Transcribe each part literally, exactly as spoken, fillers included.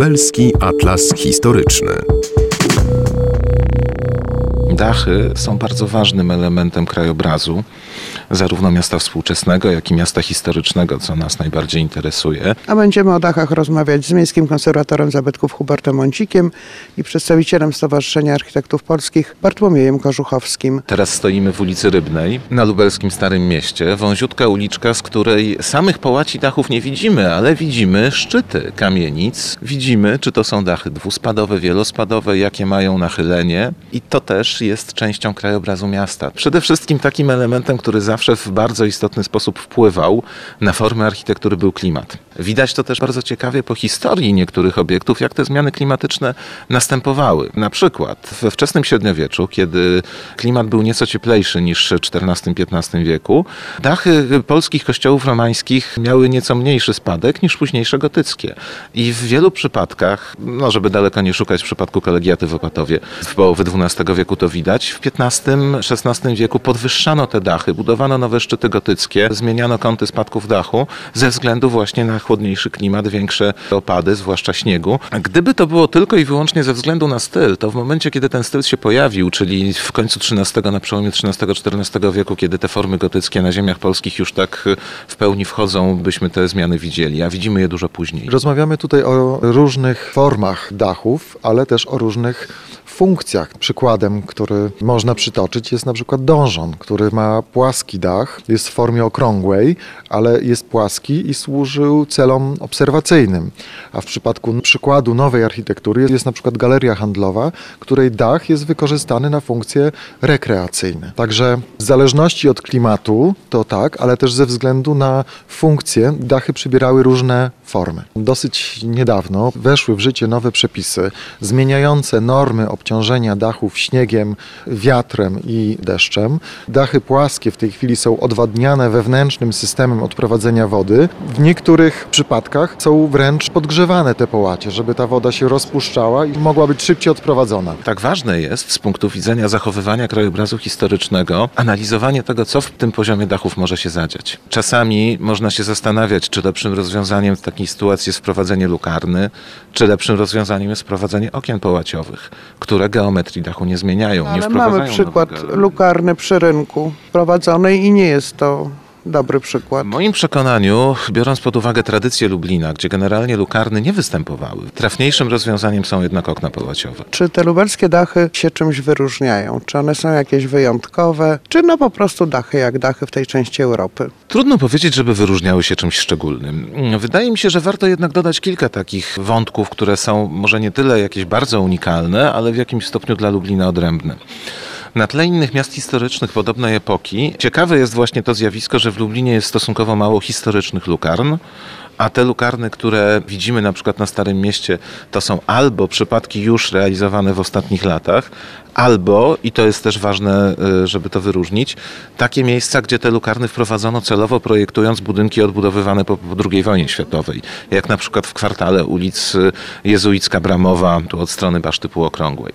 Lubelski Atlas Historyczny. Dachy są bardzo ważnym elementem krajobrazu, zarówno miasta współczesnego, jak i miasta historycznego, co nas najbardziej interesuje. A będziemy o dachach rozmawiać z miejskim konserwatorem zabytków Hubertem Mącikiem i przedstawicielem Stowarzyszenia Architektów Polskich Bartłomiejem Korzuchowskim. Teraz stoimy w ulicy Rybnej, na lubelskim Starym Mieście. Wąziutka uliczka, z której samych połaci dachów nie widzimy, ale widzimy szczyty kamienic. Widzimy, czy to są dachy dwuspadowe, wielospadowe, jakie mają nachylenie. I to też jest częścią krajobrazu miasta. Przede wszystkim takim elementem, który zawsze w bardzo istotny sposób wpływał na formę architektury, był klimat. Widać to też bardzo ciekawie po historii niektórych obiektów, jak te zmiany klimatyczne następowały. Na przykład we wczesnym średniowieczu, kiedy klimat był nieco cieplejszy niż w czternastym piętnastym wieku, dachy polskich kościołów romańskich miały nieco mniejszy spadek niż późniejsze gotyckie. I w wielu przypadkach, no żeby daleko nie szukać, w przypadku kolegiaty w Opatowie w połowie dwunastego wieku to widać, w piętnastym szesnastym wieku podwyższano te dachy, budowano nowe szczyty gotyckie, zmieniano kąty spadków dachu ze względu właśnie na chłodniejszy klimat, większe opady, zwłaszcza śniegu. A gdyby to było tylko i wyłącznie ze względu na styl, to w momencie, kiedy ten styl się pojawił, czyli w końcu trzynastego, na przełomie trzynastego czternastego wieku, kiedy te formy gotyckie na ziemiach polskich już tak w pełni wchodzą, byśmy te zmiany widzieli, a widzimy je dużo później. Rozmawiamy tutaj o różnych formach dachów, ale też o różnych funkcjach. Przykładem, który można przytoczyć, jest na przykład donżon, który ma płaski dach, jest w formie okrągłej, ale jest płaski i służył celom obserwacyjnym. A w przypadku przykładu nowej architektury jest na przykład galeria handlowa, której dach jest wykorzystany na funkcje rekreacyjne. Także w zależności od klimatu to tak, ale też ze względu na funkcje dachy przybierały różne formy. Dosyć niedawno weszły w życie nowe przepisy zmieniające normy obciążenia dachów śniegiem, wiatrem i deszczem. Dachy płaskie w tej chwili są odwadniane wewnętrznym systemem odprowadzenia wody. W niektórych przypadkach są wręcz podgrzewane te połacie, żeby ta woda się rozpuszczała i mogła być szybciej odprowadzona. Tak ważne jest z punktu widzenia zachowywania krajobrazu historycznego analizowanie tego, co w tym poziomie dachów może się zadziać. Czasami można się zastanawiać, czy lepszym rozwiązaniem w takiej sytuacji jest wprowadzenie lukarny, czy lepszym rozwiązaniem jest wprowadzenie okien połaciowych, które geometrii dachu nie zmieniają, Ale nie wprowadzają mamy przykład nowego... lukarny przy rynku wprowadzonej i nie jest to dobry przykład. W moim przekonaniu, biorąc pod uwagę tradycję Lublina, gdzie generalnie lukarny nie występowały, trafniejszym rozwiązaniem są jednak okna połaciowe. Czy te lubelskie dachy się czymś wyróżniają? Czy one są jakieś wyjątkowe? Czy no po prostu dachy jak dachy w tej części Europy? Trudno powiedzieć, żeby wyróżniały się czymś szczególnym. Wydaje mi się, że warto jednak dodać kilka takich wątków, które są może nie tyle jakieś bardzo unikalne, ale w jakimś stopniu dla Lublina odrębne. Na tle innych miast historycznych podobnej epoki ciekawe jest właśnie to zjawisko, że w Lublinie jest stosunkowo mało historycznych lukarn, a te lukarny, które widzimy na przykład na Starym Mieście, to są albo przypadki już realizowane w ostatnich latach, albo, i to jest też ważne, żeby to wyróżnić, takie miejsca, gdzie te lukarny wprowadzono celowo, projektując budynki odbudowywane po, po drugiej wojnie światowej, jak na przykład w kwartale ulic Jezuicka-Bramowa, tu od strony Baszty Półokrągłej.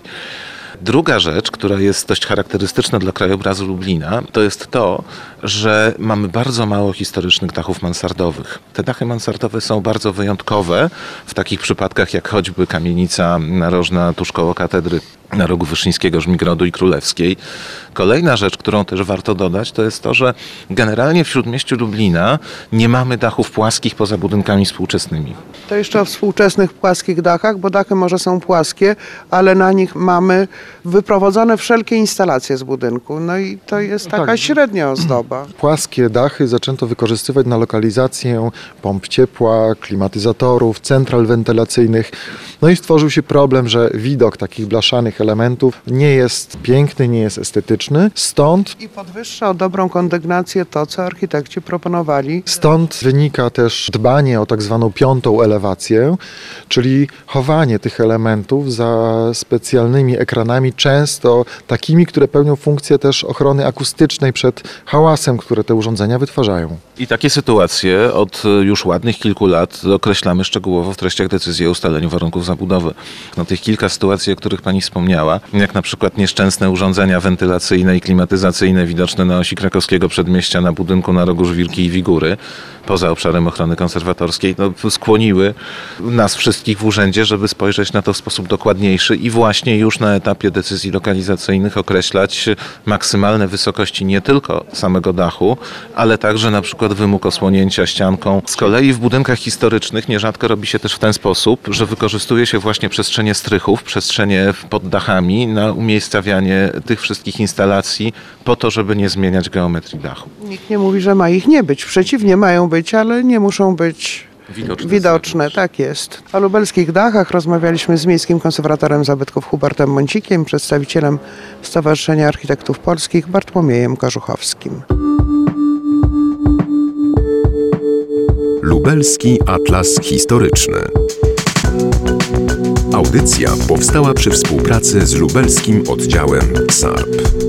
Druga rzecz, która jest dość charakterystyczna dla krajobrazu Lublina, to jest to, że mamy bardzo mało historycznych dachów mansardowych. Te dachy mansardowe są bardzo wyjątkowe w takich przypadkach jak choćby kamienica narożna tuż koło katedry na rogu Wyszyńskiego, Żmigrodu i Królewskiej. Kolejna rzecz, którą też warto dodać, to jest to, że generalnie w śródmieściu Lublina nie mamy dachów płaskich poza budynkami współczesnymi. To jeszcze o współczesnych płaskich dachach, bo dachy może są płaskie, ale na nich mamy wyprowadzone wszelkie instalacje z budynku. No i to jest taka tak. średnia ozdoba. Płaskie dachy zaczęto wykorzystywać na lokalizację pomp ciepła, klimatyzatorów, central wentylacyjnych. No i stworzył się problem, że widok takich blaszanych elementów nie jest piękny, nie jest estetyczny. Stąd... I podwyższa o dobrą kondygnację to, co architekci proponowali. Stąd wynika też dbanie o tak zwaną piątą elewację, czyli chowanie tych elementów za specjalnymi ekranami, często takimi, które pełnią funkcję też ochrony akustycznej przed hałasem, które te urządzenia wytwarzają. I takie sytuacje od już ładnych kilku lat określamy szczegółowo w treściach decyzji o ustaleniu warunków zabudowy. No, tych kilka sytuacji, o których pani wspomniała, jak na przykład nieszczęsne urządzenia wentylacyjne i klimatyzacyjne widoczne na osi krakowskiego przedmieścia na budynku na rogu Żwirki i Wigury, poza obszarem ochrony konserwatorskiej, no, skłoniły nas wszystkich w urzędzie, żeby spojrzeć na to w sposób dokładniejszy i właśnie już na etapie decyzji lokalizacyjnych określać maksymalne wysokości nie tylko samego dachu, ale także na przykład wymóg osłonięcia ścianką. Z kolei w budynkach historycznych nierzadko robi się też w ten sposób, że wykorzystuje się właśnie przestrzenie strychów, przestrzenie pod dachami na umiejscawianie tych wszystkich instalacji po to, żeby nie zmieniać geometrii dachu. Nikt nie mówi, że ma ich nie być. Przeciwnie, mają być, ale nie muszą być Widoczne. widoczne. Tak jest. O lubelskich dachach rozmawialiśmy z miejskim konserwatorem zabytków Hubertem Mącikiem, przedstawicielem Stowarzyszenia Architektów Polskich Bartłomiejem Korzuchowskim. Lubelski Atlas Historyczny. Audycja powstała przy współpracy z lubelskim oddziałem S A R P.